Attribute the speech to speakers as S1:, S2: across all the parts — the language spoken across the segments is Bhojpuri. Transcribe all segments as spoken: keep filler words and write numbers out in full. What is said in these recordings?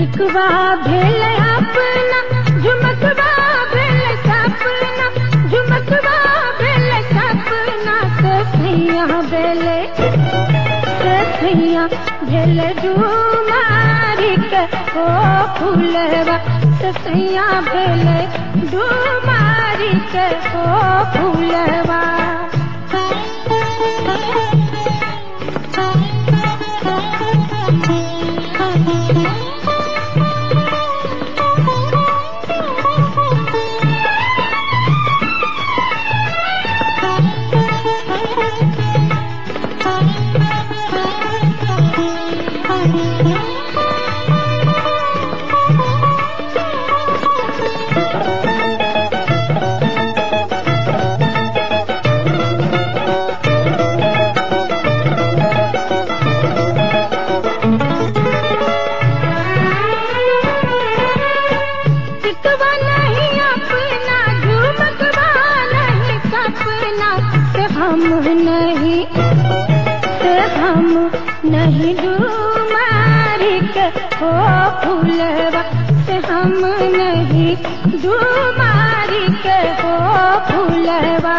S1: टिकवा भेल अपना झुमकवा भेल सपना झुमकवा भेल सपना से सैया भेल से सैया भेल डुमारी के ओ फूलवा से सैया भेल डुमारी के ओ फूलवा। हम नहीं से हम नहीं डुमारी के हो फूलवा से हम नहीं डुमारी के हो फूलवा।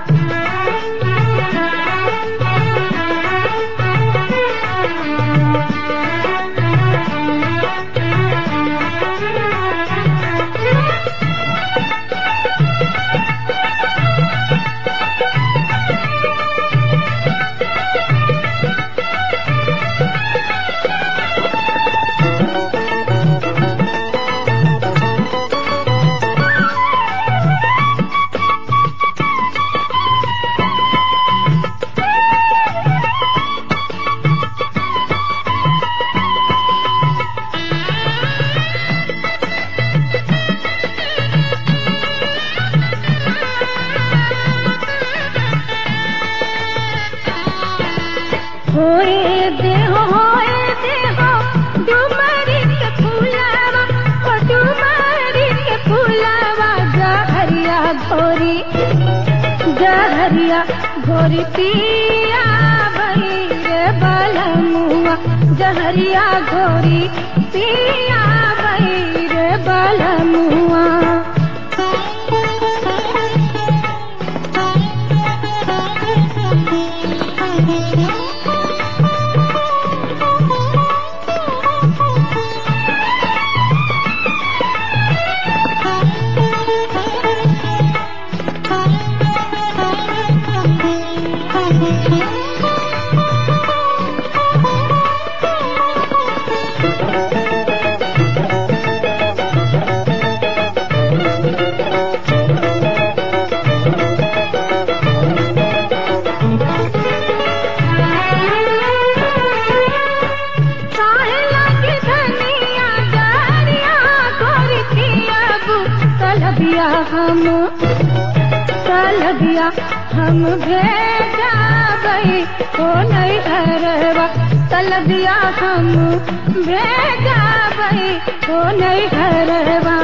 S1: होए देहो होए देहो डुमरी के फूलवा ओ डुमरी के फूलवा जहरिया घोरी जहरिया घोरी पिया बहिरे बलमुआ जहरिया घोरी पिया बहिरे बलमुआ। हम तलबिया हम भेजा गई हो नहीं हरवा तलबिया हम भेजा गई हो नहीं हरवा।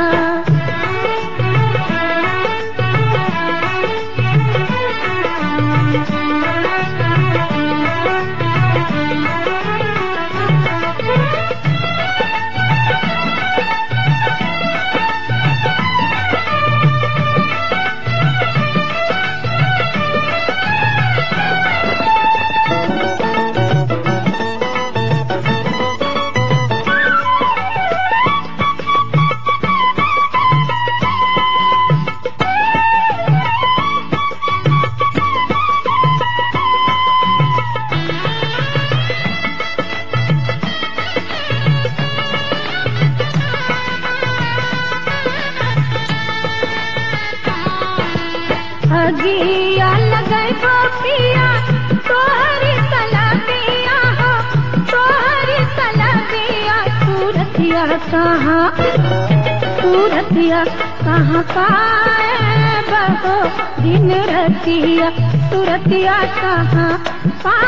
S1: अगिया लगई पिया तोहरी तलबिया हो तोहरी तलबिया सूरतिया कहाँ सूरतिया कहाँ पाए बहो दिन रतिया सूरतिया कहाँ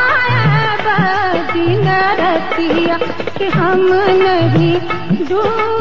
S1: पाए बहो दिन रतिया कि हम नहीं डूब